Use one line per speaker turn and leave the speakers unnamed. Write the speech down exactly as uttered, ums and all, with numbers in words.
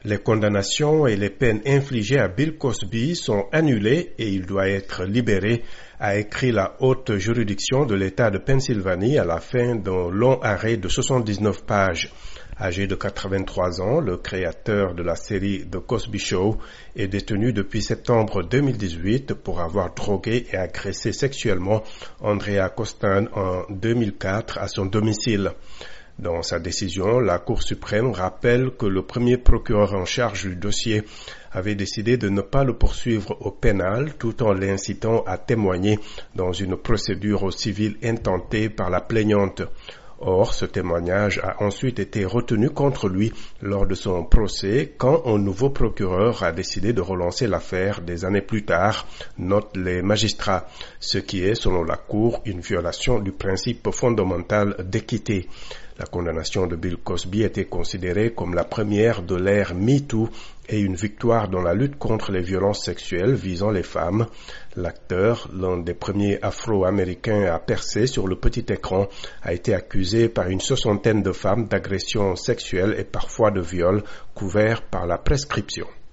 Les condamnations et les peines infligées à Bill Cosby sont annulées et il doit être libéré, a écrit la haute juridiction de l'État de Pennsylvanie à la fin d'un long arrêt de soixante-dix-neuf pages. Âgé de quatre-vingt-trois ans, le créateur de la série The Cosby Show est détenu depuis septembre deux mille dix-huit pour avoir drogué et agressé sexuellement Andrea Costan en deux mille quatre à son domicile. Dans sa décision, la Cour suprême rappelle que le premier procureur en charge du dossier avait décidé de ne pas le poursuivre au pénal tout en l'incitant à témoigner dans une procédure au civil intentée par la plaignante. Or, ce témoignage a ensuite été retenu contre lui lors de son procès quand un nouveau procureur a décidé de relancer l'affaire des années plus tard, notent les magistrats, ce qui est, selon la Cour, une violation du principe fondamental d'équité. La condamnation de Bill Cosby était considérée comme la première de l'ère MeToo et une victoire dans la lutte contre les violences sexuelles visant les femmes. L'acteur, l'un des premiers Afro-Américains à percer sur le petit écran, a été accusé par une soixantaine de femmes d'agressions sexuelles et parfois de viols couverts par la prescription.